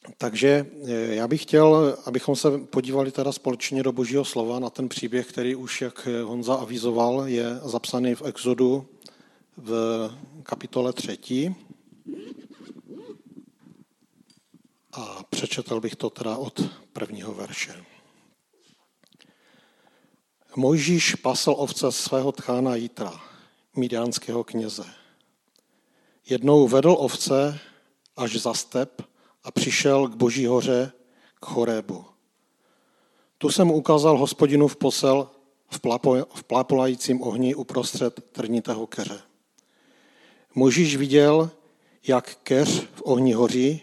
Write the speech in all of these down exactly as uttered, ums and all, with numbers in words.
Takže já bych chtěl, abychom se podívali teda společně do Božího slova na ten příběh, který už, jak Honza avizoval, je zapsaný v Exodu v kapitole třetí. A přečetl bych to teda od prvního verše. Mojžíš pasl ovce svého tchána Jitra, midiánského kněze. Jednou vedl ovce až za step a přišel k Boží hoře, k Chorébu. Tu se mu ukázal Hospodinův posel v, plapo, v plápolajícím ohni uprostřed trnitého keře. Mojžíš viděl, jak keř v ohni hoří,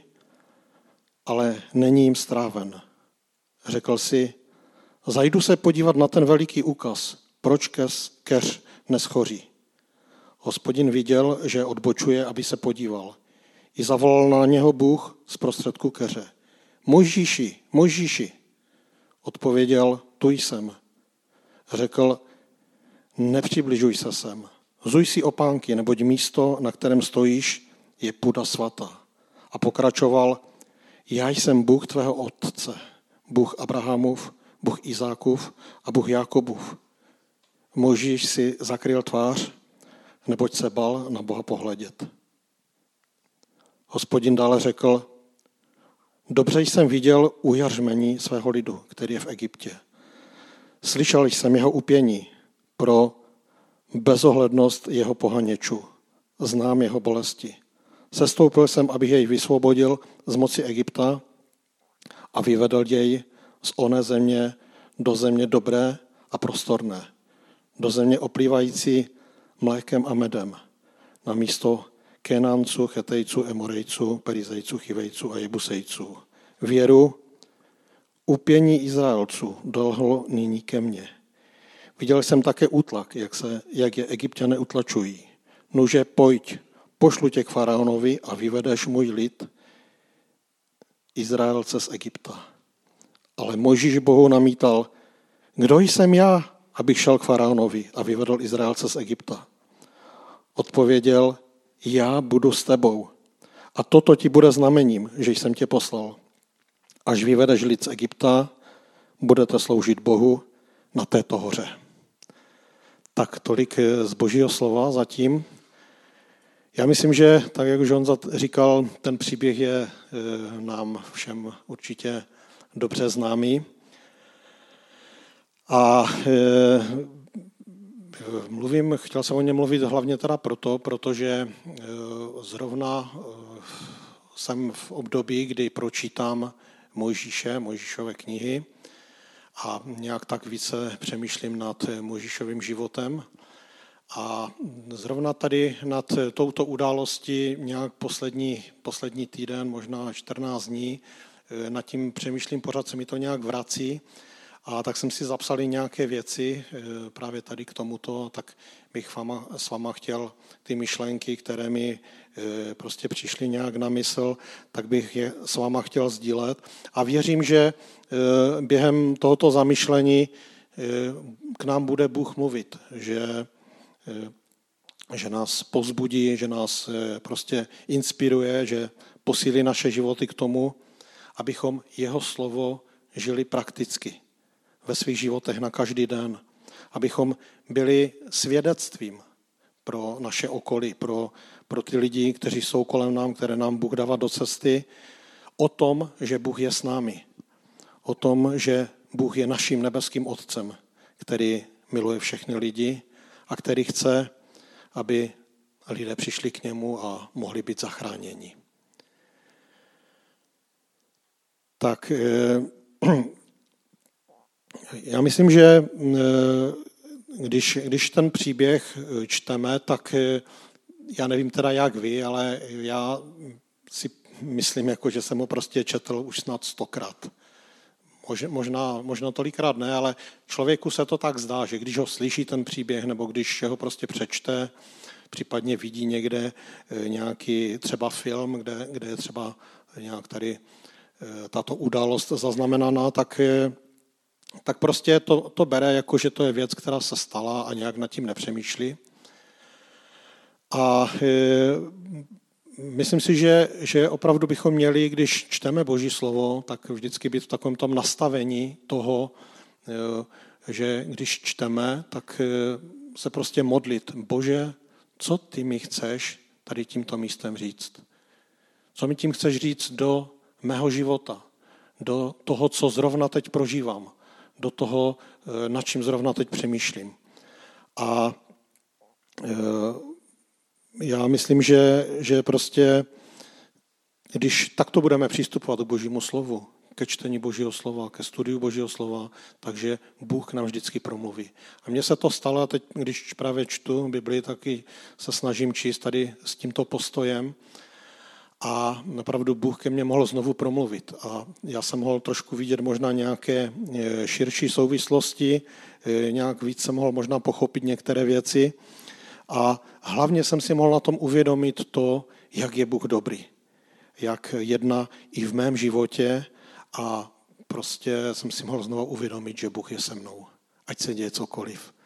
ale není jim stráven. Řekl si, zajdu se podívat na ten veliký úkaz, proč keř neschoří. Hospodin viděl, že odbočuje, aby se podíval. I zavolal na něho Bůh z prostředku keře. Mojžíši, Mojžíši. Odpověděl, tu jsem. Řekl, nepřibližuj se sem. Zuj si opánky, neboť místo, na kterém stojíš, je půda svatá. A pokračoval, já jsem Bůh tvého otce, Bůh Abrahamův, Bůh Izákův a Bůh Jákobův. Mojžíš si zakryl tvář, neboť se bal na Boha pohledět. Hospodin dále řekl, dobře jsem viděl ujařmení svého lidu, který je v Egyptě. Slyšel jsem jeho upění pro bezohlednost jeho pohaněčů. Znám jeho bolesti. Sestoupil jsem, abych jej vysvobodil z moci Egypta a vyvedl jej z oné země do země dobré a prostorné, do země oplývající mlékem a medem, na místo Kénánců, Chetejců, Emorejců, Perizejců, Chivejců a Jebusejců. Věru, upění Izraelců dolhlo nyní ke mně. Viděl jsem také útlak, jak, se, jak je Egypťané utlačují. Nuže, pojď, pošlu tě k faraonovi a vyvedeš můj lid, Izraelce z Egypta. Ale Mojžíš Bohu namítal, kdo jsem já, abych šel k faraonovi a vyvedl Izraelce z Egypta. Odpověděl, já budu s tebou a toto ti bude znamením, že jsem tě poslal. Až vyvedeš lid z Egypta, budete sloužit Bohu na této hoře. Tak tolik z Božího slova zatím. Já myslím, že, tak jak už on říkal, ten příběh je nám všem určitě dobře známý. A mluvím, chtěl jsem o něm mluvit hlavně teda proto, protože zrovna jsem v období, kdy pročítám Mojžíše, Mojžíšové knihy a nějak tak více přemýšlím nad Mojžíšovým životem. A zrovna tady nad touto událostí nějak poslední, poslední týden, možná čtrnáct dní, nad tím přemýšlím, pořád se mi to nějak vrací. A tak jsem si zapsal nějaké věci právě tady k tomuto, tak bych váma, s váma chtěl ty myšlenky, které mi prostě přišly nějak na mysl, tak bych je s váma chtěl sdílet. A věřím, že během tohoto zamyšlení k nám bude Bůh mluvit, že, že nás povzbudí, že nás prostě inspiruje, že posílí naše životy k tomu, abychom jeho slovo žili prakticky ve svých životech na každý den, abychom byli svědectvím pro naše okolí, pro, pro ty lidi, kteří jsou kolem nám, které nám Bůh dává do cesty, o tom, že Bůh je s námi, o tom, že Bůh je naším nebeským Otcem, který miluje všechny lidi a který chce, aby lidé přišli k němu a mohli být zachráněni. Tak já myslím, že když, když ten příběh čteme, tak já nevím teda jak vy, ale já si myslím, jako, že jsem ho prostě četl už snad stokrát. Možná, možná tolikrát ne, ale člověku se to tak zdá, že když ho slyší ten příběh, nebo když ho prostě přečte, případně vidí někde nějaký třeba film, kde, kde je třeba nějak tady tato událost zaznamenaná, tak, tak prostě to, to bere jako, že to je věc, která se stala a nějak nad tím nepřemýšlí. A myslím si, že, že opravdu bychom měli, když čteme Boží slovo, tak vždycky být v takovém tom nastavení toho, že když čteme, tak se prostě modlit. Bože, co ty mi chceš tady tímto místem říct? Co mi tím chceš říct do mého života? Do toho, co zrovna teď prožívám? Do toho, nad čím zrovna teď přemýšlím? A já myslím, že, že prostě, když takto budeme přistupovat k Božímu slovu, ke čtení Božího slova, ke studiu Božího slova, takže Bůh nám vždycky promluví. A mně se to stalo, a teď, když právě čtu Biblii, taky se snažím číst tady s tímto postojem a napravdu Bůh ke mně mohl znovu promluvit. A já jsem mohl trošku vidět možná nějaké širší souvislosti, nějak víc jsem mohl možná pochopit některé věci a hlavně jsem si mohl na tom uvědomit to, jak je Bůh dobrý. Jak jedná i v mém životě a prostě jsem si mohl znovu uvědomit, že Bůh je se mnou. Ať se děje cokoliv.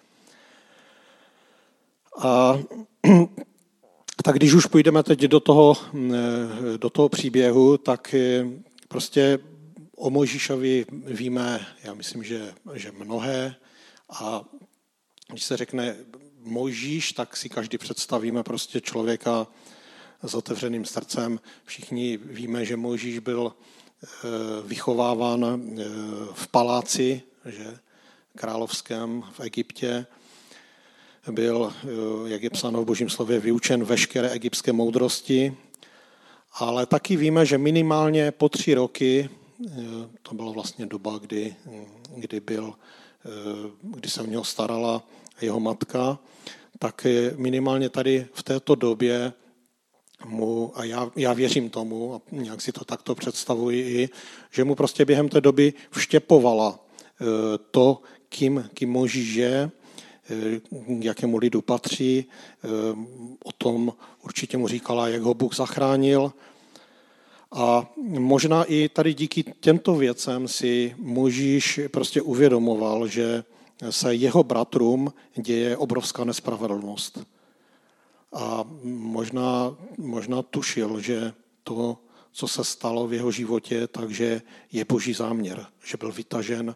A tak když už půjdeme teď do toho, do toho příběhu, tak prostě o Mojžíšovi víme, já myslím, že, že mnohé. A když se řekne Mojžíš, tak si každý představíme prostě člověka s otevřeným srdcem. Všichni víme, že Mojžíš byl vychováván v paláci, že královském v Egyptě. Byl, jak je psáno v Božím slově, vyučen veškeré egyptské moudrosti, ale taky víme, že minimálně po tři roky, to byla vlastně doba, kdy, kdy, byl, kdy se o něho starala jeho matka, tak minimálně tady v této době mu, a já, já věřím tomu, a nějak si to takto představuji i, že mu prostě během té doby vštěpovala to, kým, kým Mojžíš je, k jakému lidu patří, o tom určitě mu říkala, jak ho Bůh zachránil. A možná i tady díky těmto věcem si Mojžíš prostě uvědomoval, že se jeho bratrům děje obrovská nespravedlnost. A možná, možná tušil, že to, co se stalo v jeho životě, takže je Boží záměr, že byl vytažen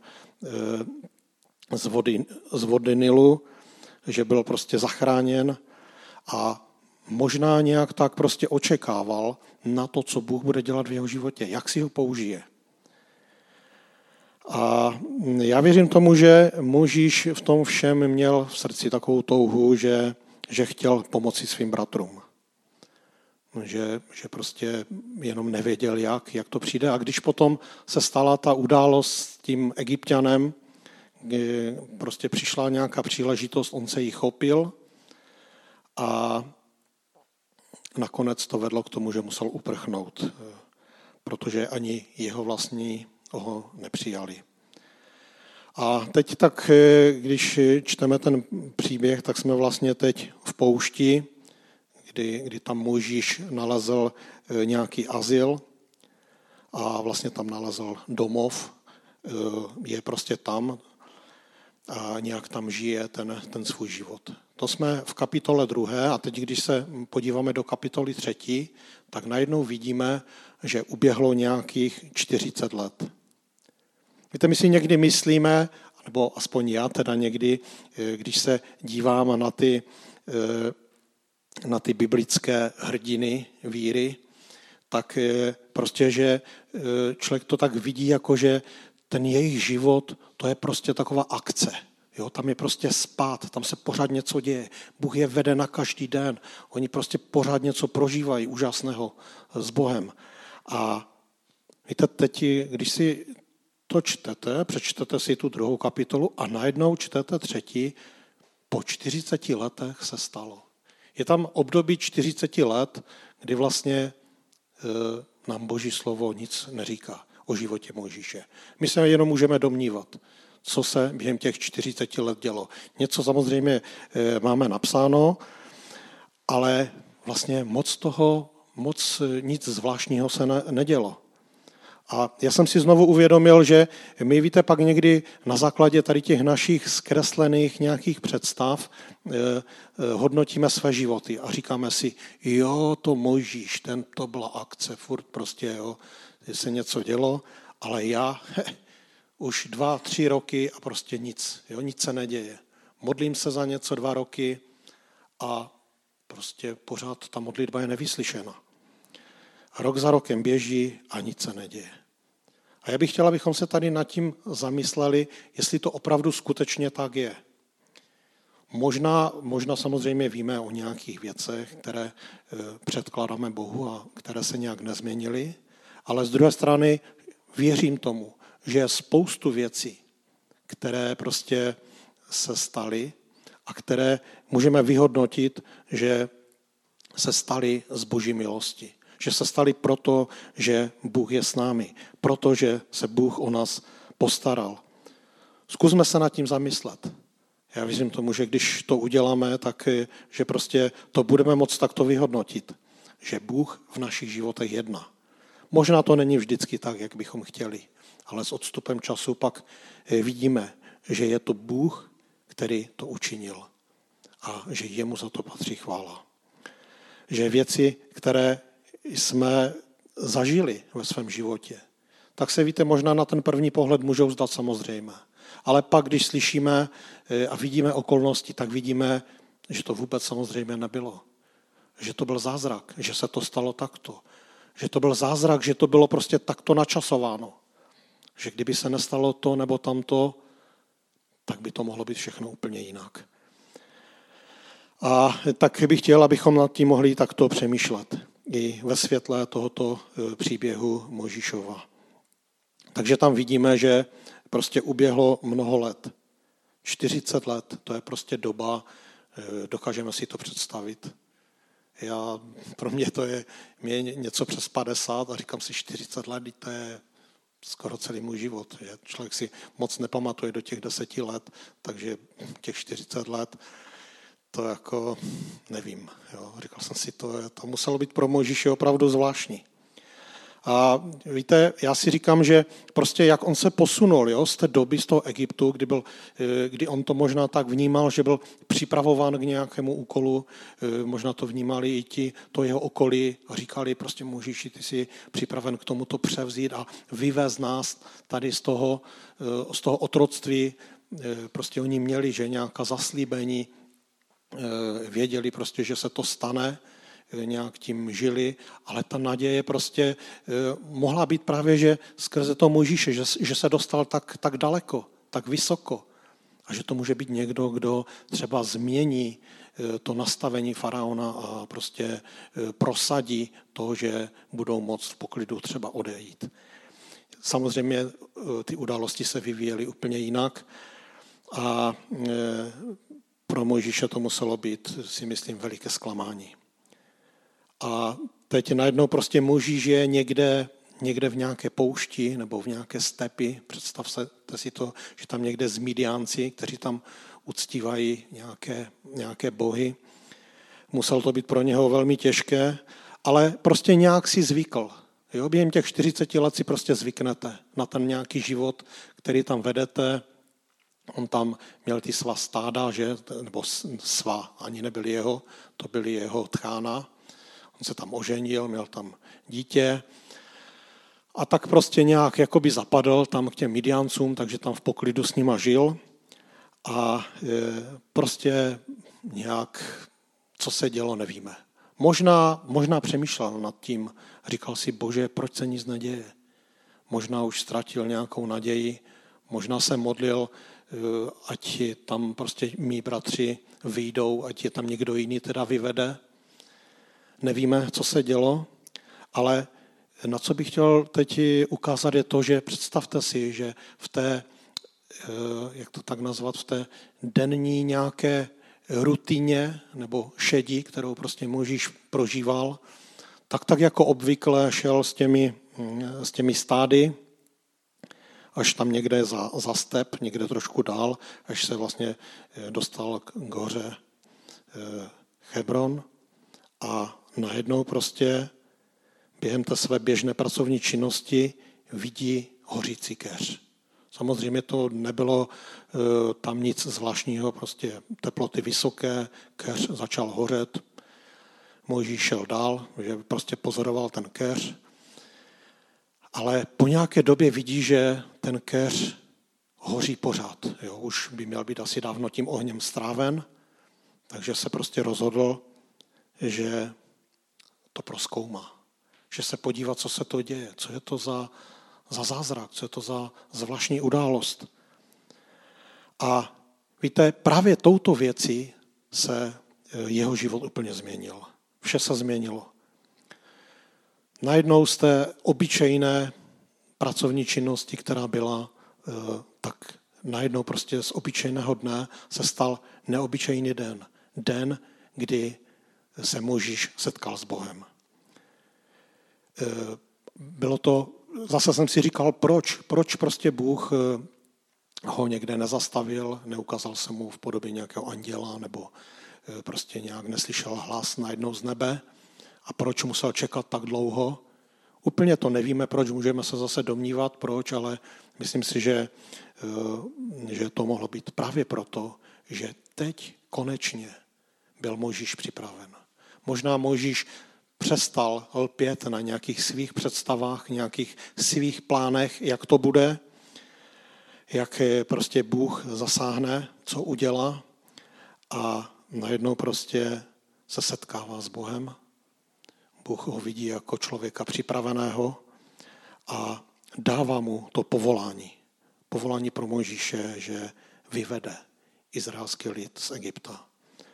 z vody, z vody Nilu, že byl prostě zachráněn a možná nějak tak prostě očekával na to, co Bůh bude dělat v jeho životě, jak si ho použije. A já věřím tomu, že Mojžíš v tom všem měl v srdci takovou touhu, že, že chtěl pomoci svým bratrům. Že, že prostě jenom nevěděl, jak, jak to přijde. A když potom se stala ta událost s tím Egypťanem, kdy prostě přišla nějaká příležitost, on se jí chopil a nakonec to vedlo k tomu, že musel uprchnout, protože ani jeho vlastní ho nepřijali. A teď tak, když čteme ten příběh, tak jsme vlastně teď v poušti, kdy, kdy tam Mojžíš nalezl nějaký azyl a vlastně tam nalezl domov, je prostě tam a nějak tam žije ten, ten svůj život. To jsme v kapitole druhé a teď, když se podíváme do kapitoly třetí, tak najednou vidíme, že uběhlo nějakých čtyřicet let. Víte, my si někdy myslíme, nebo aspoň já teda někdy, když se dívám na ty, na ty biblické hrdiny víry, tak prostě, že člověk to tak vidí, jako že ten jejich život, to je prostě taková akce. Jo, tam je prostě spát, tam se pořád něco děje. Bůh je vede na každý den. Oni prostě pořád něco prožívají úžasného s Bohem. A víte, teď, když si to čtete, přečtete si tu druhou kapitolu a najednou čtete třetí, po čtyřiceti letech se stalo. Je tam období čtyřiceti let, kdy vlastně e, nám Boží slovo nic neříká o životě Mojžíše. My se jenom můžeme domnívat, co se během těch čtyřiceti let dělo. Něco samozřejmě e, máme napsáno, ale vlastně moc toho, moc nic zvláštního se ne, nedělo. A já jsem si znovu uvědomil, že my, víte, pak někdy na základě tady těch našich zkreslených nějakých představ eh, eh, hodnotíme své životy a říkáme si, jo, to Mojžíš, ten, to byla akce, furt prostě, jo, se něco dělo, ale já he, už dva, tři roky a prostě nic, jo, nic se neděje. Modlím se za něco dva roky a prostě pořád ta modlitba je nevyslyšena. Rok za rokem běží a nic se neděje. A já bych chtěl, abychom se tady nad tím zamysleli, jestli to opravdu skutečně tak je. Možná, možná samozřejmě víme o nějakých věcech, které předkládáme Bohu a které se nějak nezměnily, ale z druhé strany věřím tomu, že je spoustu věcí, které prostě se staly a které můžeme vyhodnotit, že se staly z Boží milosti. Že se staly proto, že Bůh je s námi, protože se Bůh o nás postaral. Zkusme se nad tím zamyslet. Já věřím tomu, že když to uděláme, tak že prostě to budeme moct takto vyhodnotit, že Bůh v našich životech jedná. Možná to není vždycky tak, jak bychom chtěli, ale s odstupem času pak vidíme, že je to Bůh, který to učinil a že jemu za to patří chvála. Že věci, které jsme zažili ve svém životě, tak se, víte, možná na ten první pohled můžou zdát samozřejmé. Ale pak, když slyšíme a vidíme okolnosti, tak vidíme, že to vůbec samozřejmě nebylo. Že to byl zázrak, že se to stalo takto. Že to byl zázrak, že to bylo prostě takto načasováno. Že kdyby se nestalo to nebo tamto, tak by to mohlo být všechno úplně jinak. A tak bych chtěl, abychom nad tím mohli takto přemýšlet i ve světle tohoto příběhu Mojžíšova. Takže tam vidíme, že prostě uběhlo mnoho let. čtyřicet let, to je prostě doba, dokážeme si to představit. Já, pro mě to je, mě je něco přes padesát a říkám si čtyřicet let, to je skoro celý můj život. Že? Člověk si moc nepamatuje do těch deseti let, takže těch čtyřicet let, to jako nevím. Jo. Říkal jsem si, to, to muselo být pro Mojžíše opravdu zvláštní. A víte, já si říkám, že prostě jak on se posunul, jo, z té doby, z toho Egyptu, kdy, byl, kdy on to možná tak vnímal, že byl připravován k nějakému úkolu, možná to vnímali i ti, to jeho okolí a říkali prostě Mojžíši, ty jsi připraven k tomu to převzít a vyvést nás tady z toho, z toho otroctví. Prostě oni měli, že nějaká zaslíbení, věděli prostě, že se to stane, nějak tím žili, ale ta naděje prostě mohla být právě, že skrze to Mojžíše, že, že se dostal tak, tak daleko, tak vysoko a že to může být někdo, kdo třeba změní to nastavení faraona a prostě prosadí to, že budou moct v poklidu třeba odejít. Samozřejmě ty události se vyvíjely úplně jinak a pro Mojžíše to muselo být, si myslím, veliké zklamání. A teď najednou prostě Mojžíš je někde, někde v nějaké poušti nebo v nějaké stepi. Představte si to, že tam někde z Midiánci, kteří tam uctívají nějaké, nějaké bohy. Muselo to být pro něho velmi těžké, ale prostě nějak si zvykl. Jo? Během těch čtyřiceti let si prostě zvyknete na ten nějaký život, který tam vedete. On tam měl ty svá stáda, že? Nebo svá, ani nebyly jeho, to byly jeho tchána. On se tam oženil, měl tam dítě a tak prostě nějak jakoby zapadl tam k těm Midiáncům, takže tam v poklidu s nima žil a prostě nějak, co se dělo, nevíme. Možná, možná přemýšlel nad tím, říkal si, Bože, proč se nic neděje? Možná už ztratil nějakou naději, možná se modlil, ať tam prostě mí bratři vyjdou, ať je tam někdo jiný teda vyvede. Nevíme, co se dělo, ale na co bych chtěl teď ukázat je to, že představte si, že v té, jak to tak nazvat, v té denní nějaké rutině nebo šedi, kterou prostě Mojžíš prožíval, tak tak jako obvykle šel s těmi, s těmi stády, až tam někde za, za step, někde trošku dál, až se vlastně dostal k hoře Hebron a najednou prostě během té své běžné pracovní činnosti vidí hořící keř. Samozřejmě to nebylo e, tam nic zvláštního, prostě teploty vysoké, keř začal hořet. Mojžíš šel dál, že prostě pozoroval ten keř. Ale po nějaké době vidí, že ten keř hoří pořád. Jo, už by měl být asi dávno tím ohněm stráven, takže se prostě rozhodl, že to prozkoumá. Že se podívá, co se to děje, co je to za, za zázrak, co je to za zvláštní událost. A víte, právě touto věcí se jeho život úplně změnil. Vše se změnilo. Najednou z té obyčejné pracovní činnosti, která byla, tak najednou prostě z obyčejného dne se stal neobyčejný den. Den, kdy se Mojžíš setkal s Bohem. Bylo to, zase jsem si říkal, proč, proč prostě Bůh ho někde nezastavil, neukázal se mu v podobě nějakého anděla, nebo prostě nějak neslyšel hlas najednou z nebe a proč musel čekat tak dlouho. Úplně to nevíme, proč, můžeme se zase domnívat, proč, ale myslím si, že, že to mohlo být právě proto, že teď konečně byl Mojžíš připraven. Možná Mojžíš přestal lpět na nějakých svých představách, nějakých svých plánech, jak to bude, jak prostě Bůh zasáhne, co udělá a najednou prostě se setkává s Bohem. Bůh ho vidí jako člověka připraveného a dává mu to povolání. Povolání pro Mojžíše, že vyvede izraelský lid z Egypta.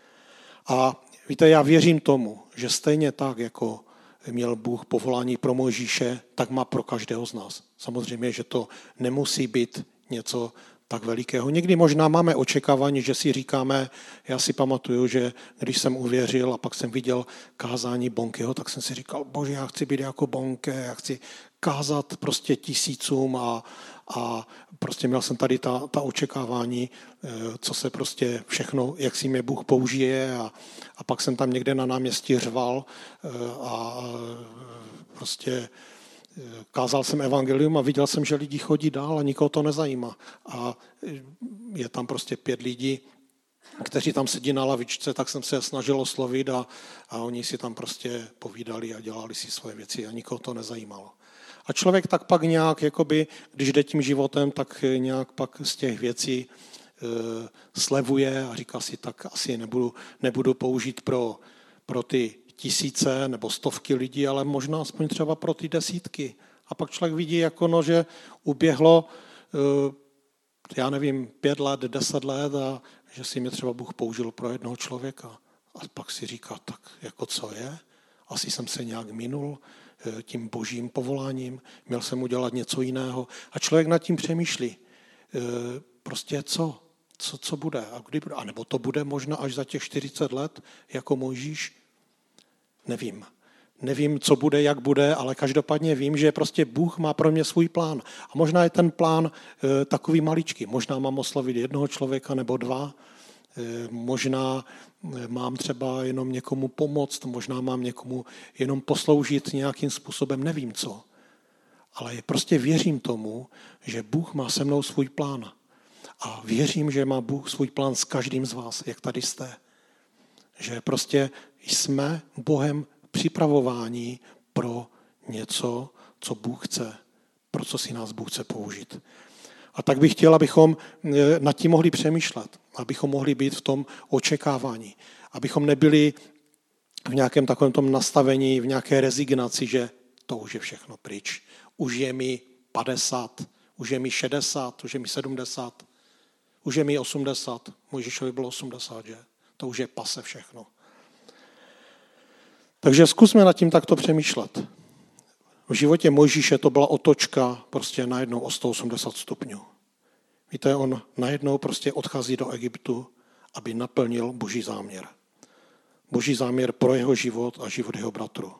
A víte, já věřím tomu, že stejně tak, jako měl Bůh povolání pro Mojžíše, tak má pro každého z nás. Samozřejmě, že to nemusí být něco tak velikého. Někdy možná máme očekávání, že si říkáme, já si pamatuju, že když jsem uvěřil a pak jsem viděl kázání Bonkeho, tak jsem si říkal, bože, já chci být jako Bonke, já chci kázat prostě tisícům a, a prostě měl jsem tady ta, ta očekávání, co se prostě všechno, jak si mě Bůh použije a, a pak jsem tam někde na náměstí řval a prostě kázal jsem evangelium a viděl jsem, že lidi chodí dál a nikoho to nezajímá. A je tam prostě pět lidí, kteří tam sedí na lavičce, tak jsem se je snažil oslovit a, a oni si tam prostě povídali a dělali si svoje věci a nikoho to nezajímalo. A člověk tak pak nějak, jakoby, když jde tím životem, tak nějak pak z těch věcí e, slevuje a říká si, tak asi nebudu, nebudu použít pro, pro ty tisíce nebo stovky lidí, ale možná aspoň třeba pro ty desítky. A pak člověk vidí, jako no, že uběhlo, já nevím, pět let, deset let a že si mě třeba Bůh použil pro jednoho člověka. A pak si říká, tak jako co je? Asi jsem se nějak minul tím božím povoláním, měl jsem udělat něco jiného. A člověk nad tím přemýšlí. Prostě co? Co, co bude? A kdy bude? A nebo to bude možná až za těch čtyřicet let, jako Mojžíš? Nevím. Nevím, co bude, jak bude, ale každopádně vím, že prostě Bůh má pro mě svůj plán. A možná je ten plán e, takový maličký. Možná mám oslovit jednoho člověka nebo dva. E, možná mám třeba jenom někomu pomoct, možná mám někomu jenom posloužit nějakým způsobem, nevím co. Ale prostě věřím tomu, že Bůh má se mnou svůj plán. A věřím, že má Bůh svůj plán s každým z vás, jak tady jste. Že prostě jsme Bohem připravováni pro něco, co Bůh chce, pro co si nás Bůh chce použít. A tak bych chtěl, abychom nad tím mohli přemýšlet, abychom mohli být v tom očekávání, abychom nebyli v nějakém takovém tom nastavení, v nějaké rezignaci, že to už je všechno pryč. Už je mi padesát, už je mi šedesát, už je mi sedmdesát, už je mi osmdesát. Mojžíšovi bylo osmdesát, že? To už je pase všechno. Takže zkusme nad tím takto přemýšlet. V životě Mojžíše to byla otočka prostě najednou o sto osmdesát stupňů. Víte, on najednou prostě odchází do Egyptu, aby naplnil boží záměr. Boží záměr pro jeho život a život jeho bratru.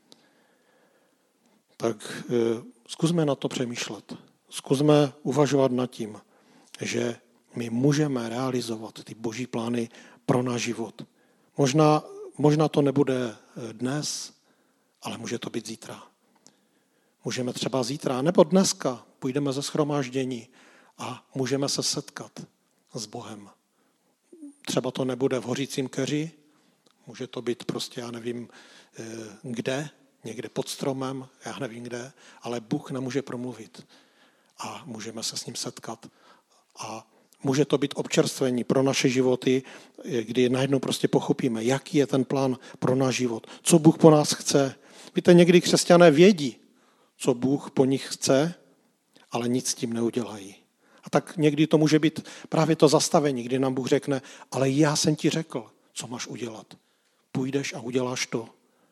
Tak e, zkusme na to přemýšlet. Zkusme uvažovat nad tím, že my můžeme realizovat ty boží plány pro náš život. Možná, možná to nebude dnes, ale může to být zítra. Můžeme třeba zítra nebo dneska půjdeme ze shromáždění a můžeme se setkat s Bohem. Třeba to nebude v Hořícím keři, může to být prostě, já nevím kde, někde pod stromem, já nevím kde, ale Bůh nemůže promluvit a můžeme se s ním setkat. A může to být občerstvení pro naše životy, kdy najednou prostě pochopíme, jaký je ten plán pro náš život, co Bůh po nás chce. Víte, někdy křesťané vědí, co Bůh po nich chce, ale nic s tím neudělají. A tak někdy to může být právě to zastavení, kdy nám Bůh řekne, ale já jsem ti řekl, co máš udělat. Půjdeš a uděláš to.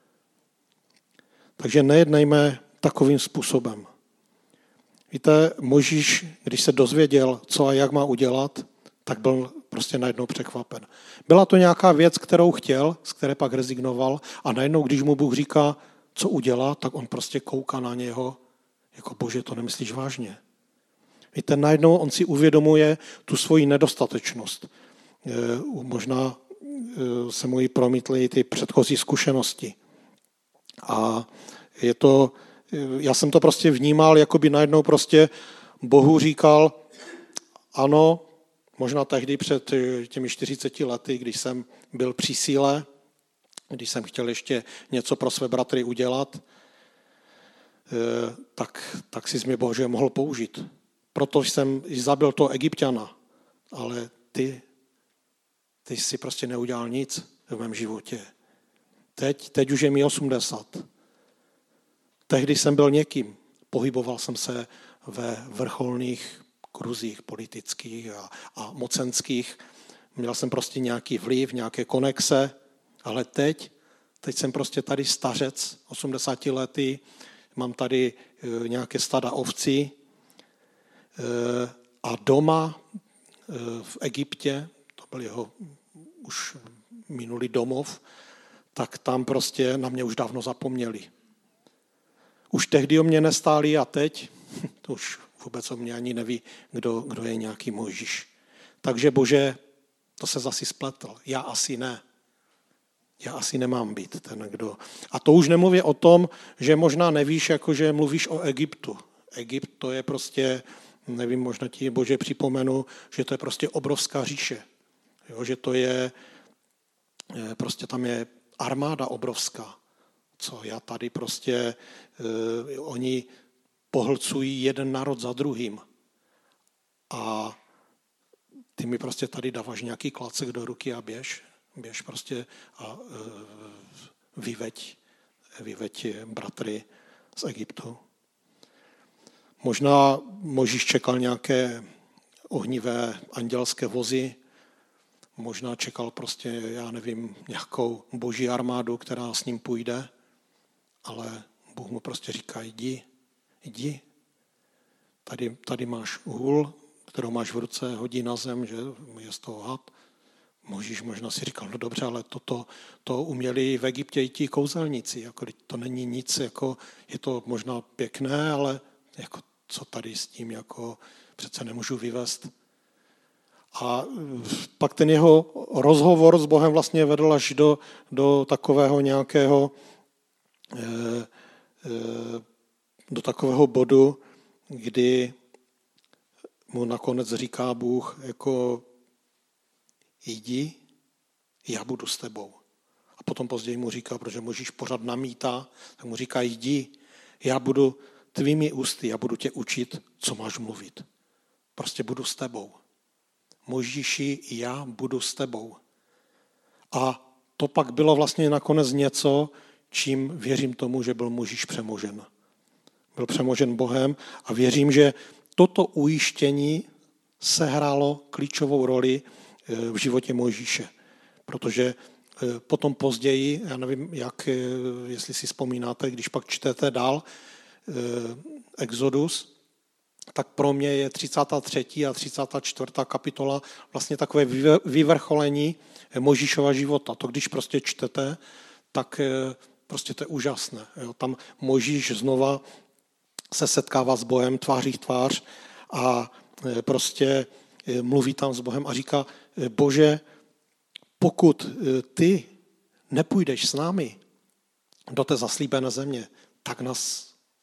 Takže nejednejme takovým způsobem. Víte, Mojžíš, když se dozvěděl, co a jak má udělat, tak byl prostě najednou překvapen. Byla to nějaká věc, kterou chtěl, z které pak rezignoval a najednou, když mu Bůh říká, co udělá, tak on prostě kouká na něho, jako Bože, to nemyslíš vážně. Víte, najednou on si uvědomuje tu svoji nedostatečnost. Možná se mu ji promítly ty předchozí zkušenosti. A je to, já jsem to prostě vnímal, jako by najednou prostě Bohu říkal, ano, možná tehdy před těmi čtyřiceti lety, když jsem byl při síle, když jsem chtěl ještě něco pro své bratry udělat, tak, tak si mě Bože mohl použít. Proto jsem zabil toho Egypťana, ale ty, ty jsi prostě neudělal nic v mém životě. Teď, teď už je mi osmdesát. Tehdy jsem byl někým. Pohyboval jsem se ve vrcholných kruzích politických a, a mocenských. Měl jsem prostě nějaký vliv, nějaké konexe, ale teď, teď jsem prostě tady stařec, osmdesátiletý, mám tady nějaké stada ovcí a doma v Egyptě, to byl jeho už minulý domov, tak tam prostě na mě už dávno zapomněli. Už tehdy o mě nestáli a teď, to už vůbec o mě ani neví, kdo, kdo je nějaký Mojžíš. Takže Bože, to se zasi spletl. Já asi ne. Já asi nemám být ten, kdo. A to už nemluví o tom, že možná nevíš, jakože mluvíš o Egyptu. Egypt to je prostě, nevím, možná ti Bože připomenu, že to je prostě obrovská říše. Jo, že to je, prostě tam je armáda obrovská. Co já tady prostě, eh, oni pohlcují jeden národ za druhým. A ty mi prostě tady dáváš nějaký klacek do ruky a běž. Běž prostě a eh, vyveď, vyveď bratry z Egyptu. Možná Mojžíš čekal nějaké ohnivé andělské vozy, možná čekal prostě, já nevím, nějakou boží armádu, která s ním půjde, ale Bůh mu prostě říká, jdi, jdi. Tady, tady máš hůl, kterou máš v ruce, hodí na zem, že je z toho had. Mojžíš možná si říkal, no dobře, ale toto, to uměli v Egyptě i ti kouzelníci, jako to není nic, jako je to možná pěkné, ale jako co tady s tím, jako přece nemůžu vyvést. A pak ten jeho rozhovor s Bohem vlastně vedl až do, do takového nějakého do takového bodu, kdy mu nakonec říká Bůh, jako jdi, já budu s tebou. A potom později mu říká, protože Mojžíš pořád namítá, tak mu říká, jdi, já budu tvými ústy, já budu tě učit, co máš mluvit. Prostě budu s tebou. Mojžíši, já budu s tebou. A to pak bylo vlastně nakonec něco, čím věřím tomu, že byl Mojžíš přemožen. Byl přemožen Bohem a věřím, že toto ujištění sehrálo klíčovou roli v životě Mojžíše. Protože potom později, já nevím, jak, jestli si vzpomínáte, když pak čtete dál Exodus, tak pro mě je třicátá třetí a třicátá čtvrtá kapitola vlastně takové vyvrcholení Mojžíšova života. To když prostě čtete, tak prostě to je úžasné. Jo. Tam Mojžíš znova se setkává s Bohem tváří v tvář a prostě mluví tam s Bohem a říká, Bože, pokud ty nepůjdeš s námi do té zaslíbené země, tak nás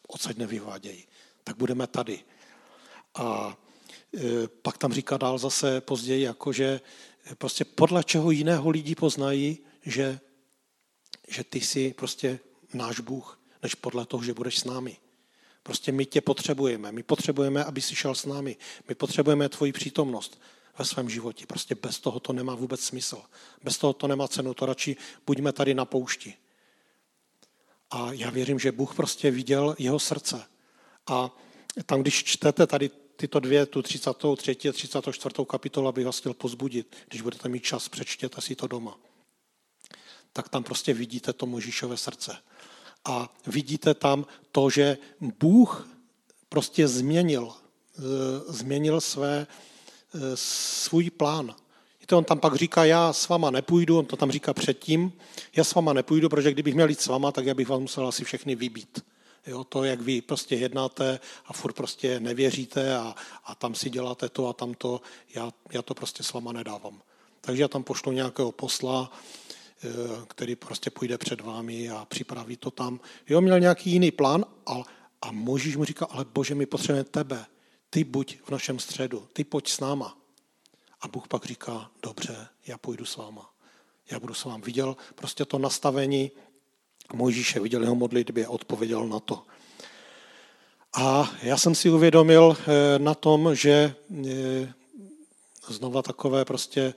odsaď nevyvádějí. Tak budeme tady. A e, pak tam říká dál zase později, jakože prostě podle čeho jiného lidi poznají, že, že ty jsi prostě náš Bůh, než podle toho, že budeš s námi. Prostě my tě potřebujeme. My potřebujeme, aby jsi šel s námi. My potřebujeme tvoji přítomnost ve svém životě. Prostě bez toho to nemá vůbec smysl. Bez toho to nemá cenu. To radši buďme tady na poušti. A já věřím, že Bůh prostě viděl jeho srdce. A tam, když čtete tady tyto dvě, tu třicátou třetí a třicátou čtvrtou kapitolu, abych vás chtěl pozbudit, když budete mít čas, přečtěte si to doma. Tak tam prostě vidíte to Mojžíšové srdce. A vidíte tam to, že Bůh prostě změnil, změnil své, svůj plán. On tam pak říká, já s váma nepůjdu, on to tam říká předtím, já s váma nepůjdu, protože kdybych měl jít s váma, tak já bych vás musel asi všechny vybít. Jo, to, jak vy prostě jednáte a furt prostě nevěříte a, a tam si děláte to a tamto, já, já to prostě s váma nedávám. Takže já tam pošlu nějakého posla, který prostě půjde před vámi a připraví to tam. Jo, měl nějaký jiný plán a, a Mojžíš mu říká, ale Bože, my potřebujeme tebe. Ty buď v našem středu, ty pojď s náma. A Bůh pak říká, dobře, já půjdu s váma. Já budu s vámi. Viděl prostě to nastavení Mojžíše, viděl jeho modlitbě a odpověděl na to. A já jsem si uvědomil na tom, že znova takové prostě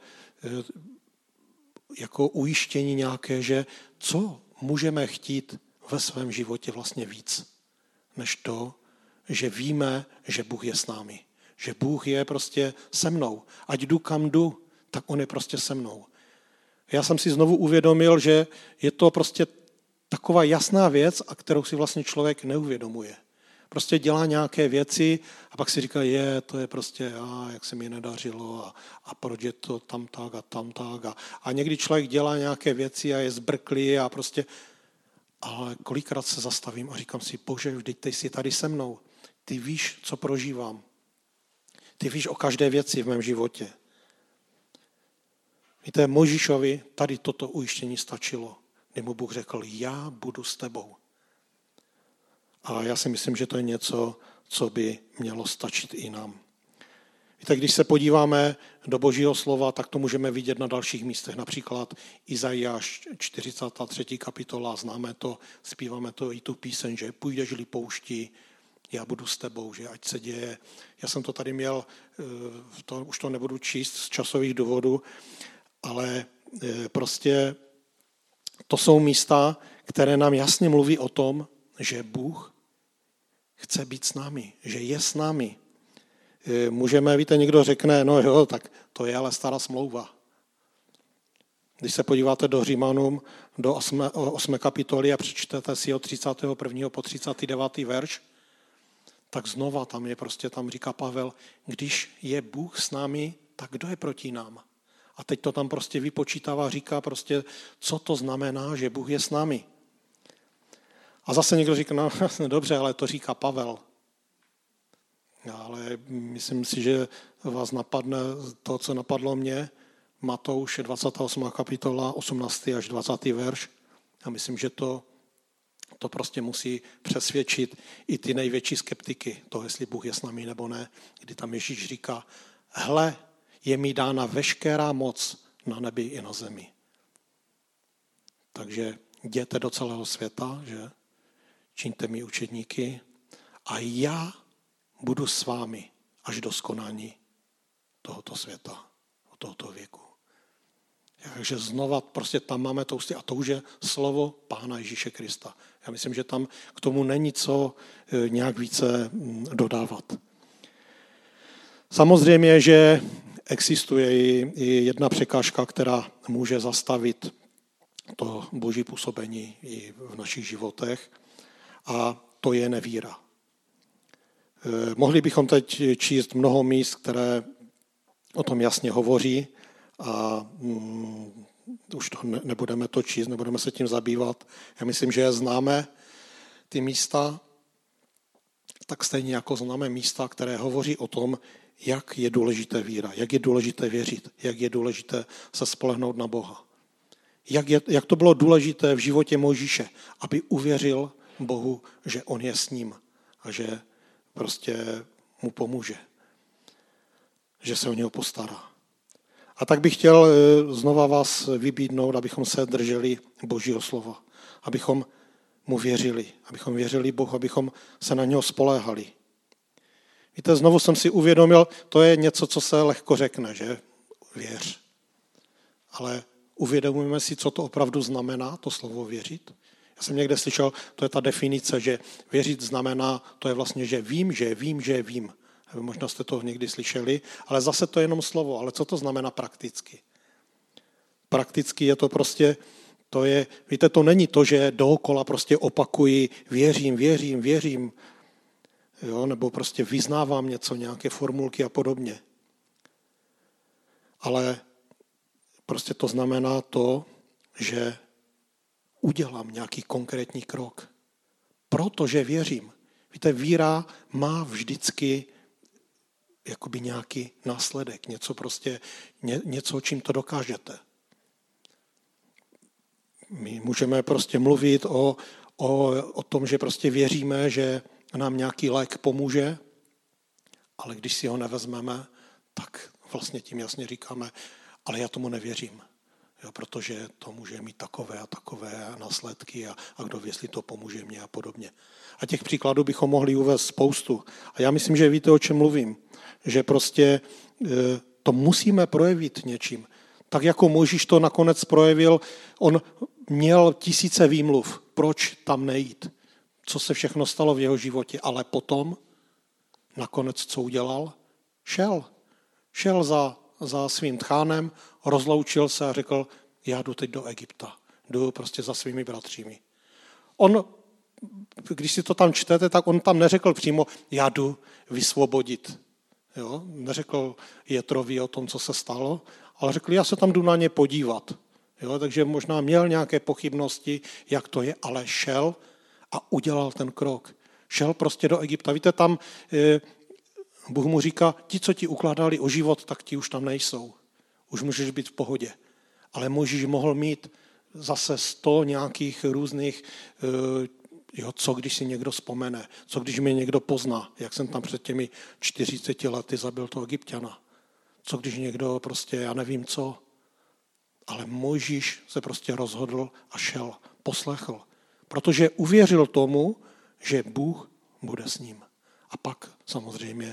jako ujištění nějaké, že co můžeme chtít ve svém životě vlastně víc, než to, že víme, že Bůh je s námi. Že Bůh je prostě se mnou. Ať jdu kam jdu, tak on je prostě se mnou. Já jsem si znovu uvědomil, že je to prostě taková jasná věc, a kterou si vlastně člověk neuvědomuje. Prostě dělá nějaké věci a pak si říká, je, to je prostě, a jak se mi nedařilo a, a proč je to tam tak a tam tak. A, a někdy člověk dělá nějaké věci a je zbrklý a prostě, ale kolikrát se zastavím a říkám si, Bože, vždyť ty jsi tady se mnou. Ty víš, co prožívám. Ty víš o každé věci v mém životě. Víte, Mojžíšovi tady toto ujištění stačilo, kdy mu Bůh řekl, já budu s tebou. A já si myslím, že to je něco, co by mělo stačit i nám. Víte, když se podíváme do Božího slova, tak to můžeme vidět na dalších místech. Například Izajáš čtyřicátá třetí kapitola, známe to, zpíváme to i tu píseň, že půjdeš-li pouští, já budu s tebou, že ať se děje. Já jsem to tady měl, to, už to nebudu číst z časových důvodů, ale prostě to jsou místa, které nám jasně mluví o tom, že Bůh chce být s námi, že je s námi. Můžeme, víte, někdo řekne, no jo, tak to je ale stará smlouva. Když se podíváte do Římanům, do osmé, osmé kapitoly a přečtete si od třicátého prvního po třicátý devátý verš, tak znova tam je prostě, tam říká Pavel, když je Bůh s námi, tak kdo je proti nám? A teď to tam prostě vypočítává, říká prostě, co to znamená, že Bůh je s námi. A zase někdo říká, no dobře, ale to říká Pavel. Ale myslím si, že vás napadne to, co napadlo mě, Matouš dvacátá osmá kapitola, osmnáctý až dvacátý verš. A myslím, že to, to prostě musí přesvědčit i ty největší skeptiky, to, jestli Bůh je s námi nebo ne, kdy tam Ježíš říká, hle, je mi dána veškerá moc na nebi i na zemi. Takže jděte do celého světa, že? Čiňte mi učedníky a já budu s vámi až do skonání tohoto světa, tohoto věku. Takže znova prostě tam máme to ústí a to už je slovo Pána Ježíše Krista. Já myslím, že tam k tomu není co nějak více dodávat. Samozřejmě, že existuje i jedna překážka, která může zastavit to Boží působení i v našich životech a to je nevíra. Mohli bychom teď číst mnoho míst, které o tom jasně hovoří a mm, už to ne, nebudeme to číst, nebudeme se tím zabývat. Já myslím, že je známe ty místa, tak stejně jako známe místa, které hovoří o tom, jak je důležité víra, jak je důležité věřit, jak je důležité se spolehnout na Boha. Jak, je, jak to bylo důležité v životě Mojžíše, aby uvěřil Bohu, že on je s ním a že prostě mu pomůže. Že se o něho postará. A tak bych chtěl znova vás vybídnout, abychom se drželi Božího slova. Abychom mu věřili. Abychom věřili Bohu, abychom se na něho spoléhali. Víte, znovu jsem si uvědomil, to je něco, co se lehko řekne, že? Věř. Ale uvědomujeme si, co to opravdu znamená, to slovo věřit? Já jsem někde slyšel, to je ta definice, že věřit znamená, to je vlastně, že vím, že vím, že vím. Možná jste to někdy slyšeli, ale zase to je jenom slovo. Ale co to znamená prakticky? Prakticky je to prostě, to je, víte, to není to, že dookola prostě opakuji věřím, věřím, věřím, jo, nebo prostě vyznávám něco, nějaké formulky a podobně. Ale prostě to znamená to, že udělám nějaký konkrétní krok. Protože věřím. Víte, víra má vždycky jakoby nějaký následek, něco prostě, ně, něco, čím to dokážete. My můžeme prostě mluvit o, o, o tom, že prostě věříme, že nám nějaký lék pomůže, ale když si ho nevezmeme, tak vlastně tím jasně říkáme, ale já tomu nevěřím, jo, protože to může mít takové a takové následky a, a kdo ví, jestli to pomůže mně a podobně. A těch příkladů bychom mohli uvést spoustu. A já myslím, že víte, o čem mluvím. Že prostě to musíme projevit něčím. Tak jako Mojžíš to nakonec projevil, on měl tisíce výmluv, proč tam nejít, co se všechno stalo v jeho životě, ale potom nakonec co udělal? Šel. Šel za, za svým tchánem, rozloučil se a řekl, já jdu teď do Egypta, jdu prostě za svými bratřími. On, když si to tam čtete, tak on tam neřekl přímo, já jdu vysvobodit. Jo? Neřekl Jetrovi o tom, co se stalo, ale řekl, já se tam jdu na ně podívat. Jo? Takže možná měl nějaké pochybnosti, jak to je, ale šel a udělal ten krok. Šel prostě do Egypta. Víte, tam eh, Bůh mu říká, ti, co ti ukládali o život, tak ti už tam nejsou. Už můžeš být v pohodě. Ale Mojžíš mohl mít zase sto nějakých různých, eh, jo, co když si někdo vzpomene, co když mě někdo pozná, jak jsem tam před těmi čtyřiceti lety zabil toho Egypťana. Co když někdo prostě, já nevím co. Ale Mojžíš se prostě rozhodl a šel, poslechl. Protože uvěřil tomu, že Bůh bude s ním. A pak samozřejmě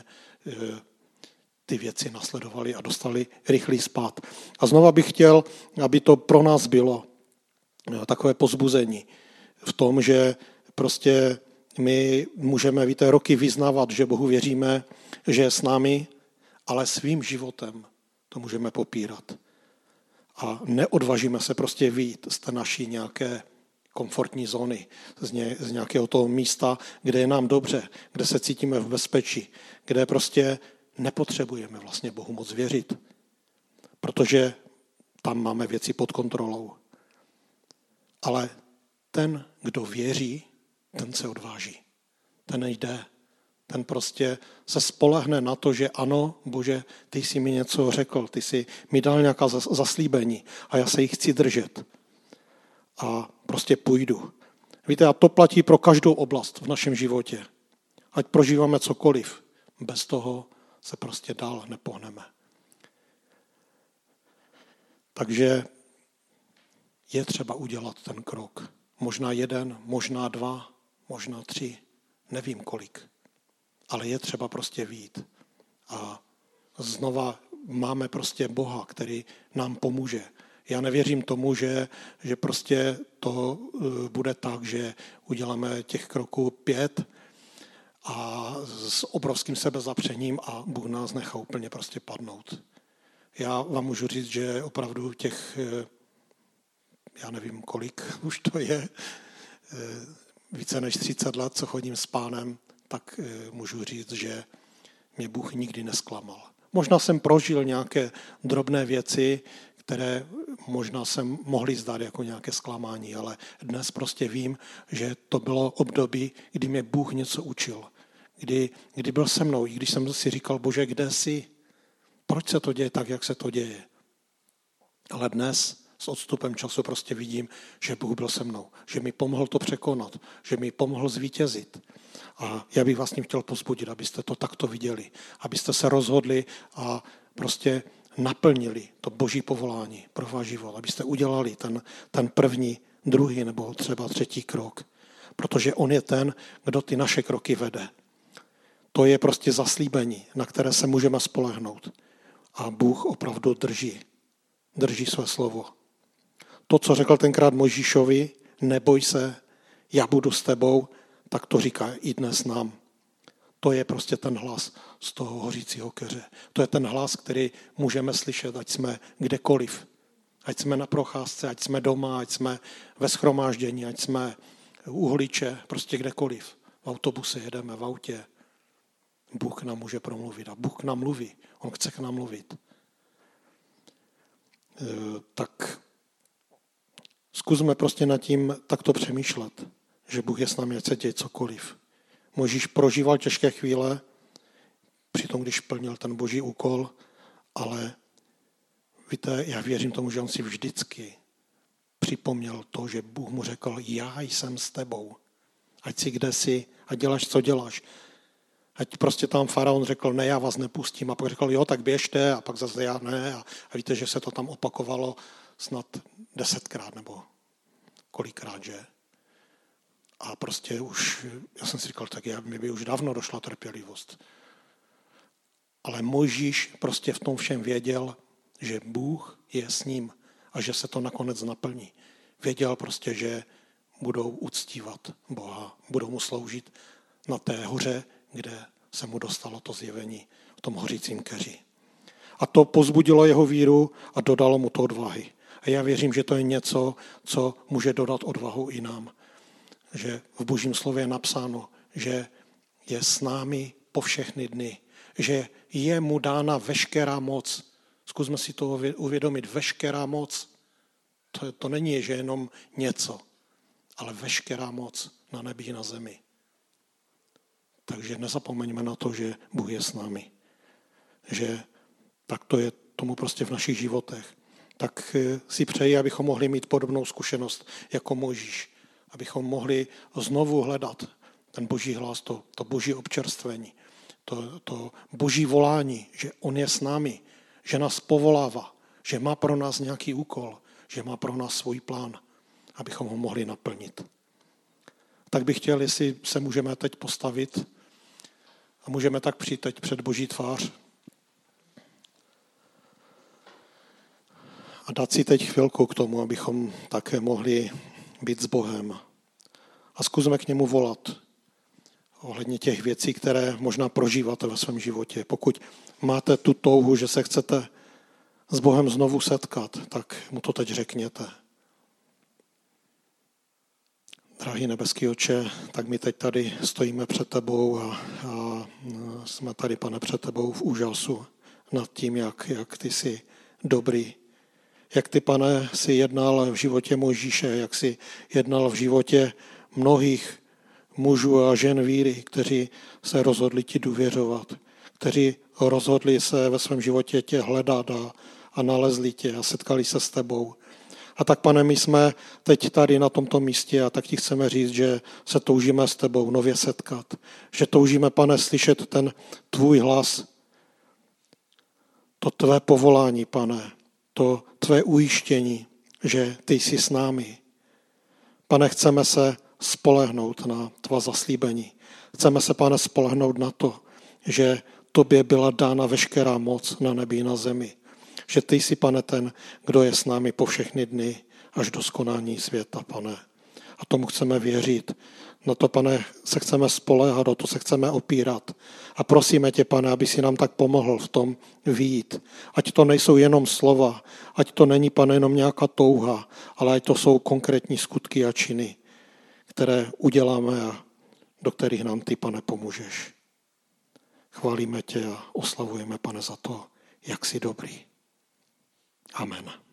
ty věci nasledovaly a dostali rychlý spád. A znova bych chtěl, aby to pro nás bylo takové povzbuzení v tom, že prostě my můžeme, víte, roky vyznávat, že Bohu věříme, že je s námi, ale svým životem to můžeme popírat. A neodvažíme se prostě vyjít z té naší nějaké komfortní zóny, z, ně, z nějakého toho místa, kde je nám dobře, kde se cítíme v bezpečí, kde prostě nepotřebujeme vlastně Bohu moc věřit, protože tam máme věci pod kontrolou. Ale ten, kdo věří, ten se odváží. Ten jde. Ten prostě se spolehne na to, že ano, Bože, ty jsi mi něco řekl, ty jsi mi dal nějaká zaslíbení a já se jich chci držet. A prostě půjdu. Víte, a to platí pro každou oblast v našem životě. Ať prožíváme cokoliv, bez toho se prostě dál nepohneme. Takže je třeba udělat ten krok. Možná jeden, možná dva, možná tři, nevím kolik. Ale je třeba prostě vyjít. A znova máme prostě Boha, který nám pomůže. Já nevěřím tomu, že, že prostě to bude tak, že uděláme těch kroků pět a s obrovským sebezapřením a Bůh nás nechá úplně prostě padnout. Já vám můžu říct, že opravdu těch, já nevím kolik už to je, více než třicet let, co chodím s Pánem, tak můžu říct, že mě Bůh nikdy nesklamal. Možná jsem prožil nějaké drobné věci, které možná se mohly zdát jako nějaké zklamání, ale dnes prostě vím, že to bylo období, kdy mě Bůh něco učil. Kdy, kdy byl se mnou, i když jsem si říkal, Bože, kde jsi? Proč se to děje tak, jak se to děje? Ale dnes S odstupem času prostě vidím, že Bůh byl se mnou, že mi pomohl to překonat, že mi pomohl zvítězit. A já bych vás tím chtěl povzbudit, abyste to takto viděli, abyste se rozhodli a prostě naplnili to boží povolání pro váš život, abyste udělali ten, ten první, druhý nebo třeba třetí krok. Protože on je ten, kdo ty naše kroky vede. To je prostě zaslíbení, na které se můžeme spolehnout. A Bůh opravdu drží, drží své slovo. To, co řekl tenkrát Mojžíšovi, neboj se, já budu s tebou, tak to říká i dnes nám. To je prostě ten hlas z toho hořícího keře. To je ten hlas, který můžeme slyšet, ať jsme kdekoliv. Ať jsme na procházce, ať jsme doma, ať jsme ve shromáždění, ať jsme u holiče, prostě kdekoliv. V autobuse jedeme, v autě. Bůh nám může promluvit a Bůh k nám mluví. On chce k nám mluvit. E, tak zkusme prostě nad tím takto přemýšlet, že Bůh je s námi, ať se děje cokoliv. Mojžíš prožíval těžké chvíle, přitom když plnil ten boží úkol, ale víte, já věřím tomu, že on si vždycky připomněl to, že Bůh mu řekl, já jsem s tebou. Ať si kde jsi a děláš, co děláš. Ať prostě tam faraon řekl, ne, já vás nepustím. A pak řekl, jo, tak běžte. A pak zase já ne. A, a víte, že se to tam opakovalo snad desetkrát nebo kolikrát, že? A prostě už, já jsem si říkal, tak já, mi by už dávno došla trpělivost. Ale Mojžíš prostě v tom všem věděl, že Bůh je s ním a že se to nakonec naplní. Věděl prostě, že budou uctívat Boha, budou mu sloužit na té hoře, kde se mu dostalo to zjevení v tom hořícím keři. A to pozbudilo jeho víru a dodalo mu to odvahy. A já věřím, že to je něco, co může dodat odvahu i nám. Že v Božím slově je napsáno, že je s námi po všechny dny. Že je mu dána veškerá moc. Zkusme si to uvědomit. Veškerá moc. To, to není, že jenom něco, ale veškerá moc na nebi i na zemi. Takže nezapomeňme na to, že Bůh je s námi. Že tak to je tomu prostě v našich životech. Tak si přeji, abychom mohli mít podobnou zkušenost jako Mojžíš. Abychom mohli znovu hledat ten boží hlas, to, to boží občerstvení, to, to boží volání, že on je s námi, že nás povolává, že má pro nás nějaký úkol, že má pro nás svůj plán, abychom ho mohli naplnit. Tak bych chtěl, jestli se můžeme teď postavit a můžeme tak přijít teď před boží tvář a dát si teď chvilku k tomu, abychom také mohli být s Bohem. A zkusme k němu volat ohledně těch věcí, které možná prožíváte ve svém životě. Pokud máte tu touhu, že se chcete s Bohem znovu setkat, tak mu to teď řekněte. Drahý nebeský Otče, tak my teď tady stojíme před tebou a, a jsme tady, Pane, před tebou v úžasu nad tím, jak, jak ty jsi dobrý. Jak ty, Pane, jsi jednal v životě Mojžíše, jak jsi jednal v životě mnohých mužů a žen víry, kteří se rozhodli ti důvěřovat, kteří rozhodli se ve svém životě tě hledat a, a nalezli tě a setkali se s tebou. A tak, Pane, my jsme teď tady na tomto místě a tak ti chceme říct, že se toužíme s tebou nově setkat. Že toužíme, Pane, slyšet ten tvůj hlas, to tvé povolání, Pane, to tvé ujištění, že ty jsi s námi. Pane, chceme se spolehnout na tvá zaslíbení. Chceme se, Pane, spolehnout na to, že tobě byla dána veškerá moc na nebi i na zemi. Že ty jsi, Pane, ten, kdo je s námi po všechny dny až do skonání světa, Pane. A tomu chceme věřit. Na to, Pane, se chceme spoléhat, o to se chceme opírat. A prosíme tě, Pane, aby si nám tak pomohl v tom vyjít. Ať to nejsou jenom slova, ať to není, Pane, jenom nějaká touha, ale ať to jsou konkrétní skutky a činy, které uděláme a do kterých nám ty, Pane, pomůžeš. Chválíme tě a oslavujeme, Pane, za to, jak jsi dobrý. Amen.